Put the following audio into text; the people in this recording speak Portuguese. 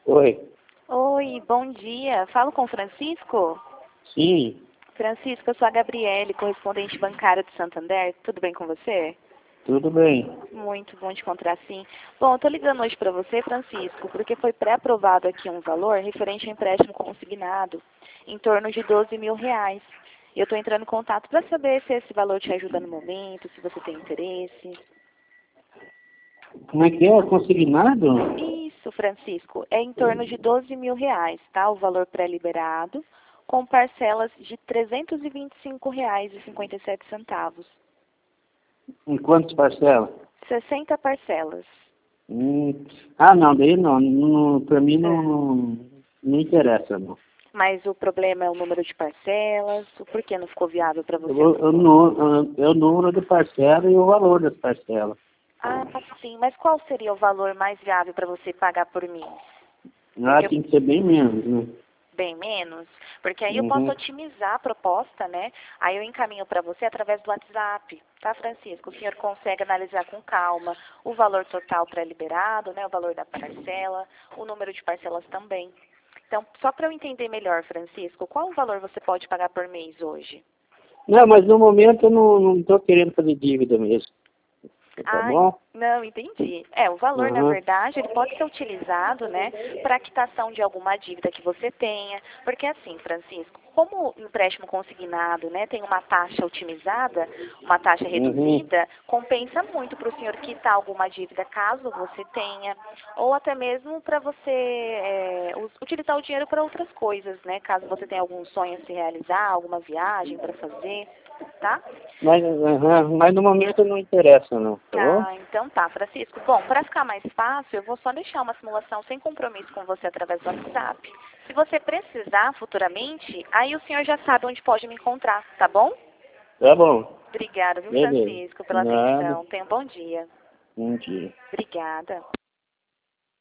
Oi. Oi, bom dia. Falo com o Francisco? Sim, Francisco, eu sou a Gabriele, correspondente bancária do Santander. Tudo bem com você? tudo bem. Muito bom te encontrar, sim. Bom, eu tô ligando hoje para você, Francisco, porque foi pré-aprovado aqui um valor referente a empréstimo consignado, em torno de R$ 12.000. E eu estou entrando em contato para saber se esse valor te ajuda no momento, se você tem interesse. Como é que é? Consignado? Isso, Francisco, é em torno de R$ 12.000, tá? O valor pré-liberado, com parcelas de R$ 325,57. Em quantas parcelas? 60 parcelas. Não, daí não, pra mim não interessa, não. Mas o problema é o número de parcelas, o porquê não ficou viável para você? É o número de parcela e o valor das parcelas. Ah, sim, mas qual seria o valor mais viável para você pagar por mês? Tem que ser bem menos, né? Bem menos? Porque aí eu posso Uhum. otimizar a proposta, né? Aí eu encaminho para você através do WhatsApp, tá, Francisco? O senhor consegue analisar com calma o valor total pré-liberado, né? O valor da parcela, o número de parcelas também. Então, só para eu entender melhor, Francisco, qual o valor você pode pagar por mês hoje? Não, mas no momento eu não estou querendo fazer dívida mesmo. Tá Ah, bom? não, entendi. O valor, na Uhum. verdade, ele pode ser utilizado, né, para quitação de alguma dívida que você tenha. Porque assim, Francisco, como o empréstimo consignado, né, tem uma taxa otimizada, uma taxa Uhum. reduzida, compensa muito para o senhor quitar alguma dívida caso você tenha, ou até mesmo para você utilizar o dinheiro para outras coisas, né, caso você tenha algum sonho a se realizar, alguma viagem para fazer, tá? Mas no momento não interessa, não. Tá bom? Ah, então tá, Francisco. Bom, para ficar mais fácil, eu vou só deixar uma simulação sem compromisso com você através do WhatsApp. Se você precisar futuramente, aí o senhor já sabe onde pode me encontrar, tá bom? Tá bom. Obrigada, viu, Beleza. Francisco, pela Nada. atenção. Tenha um bom dia. Bom dia. Obrigada.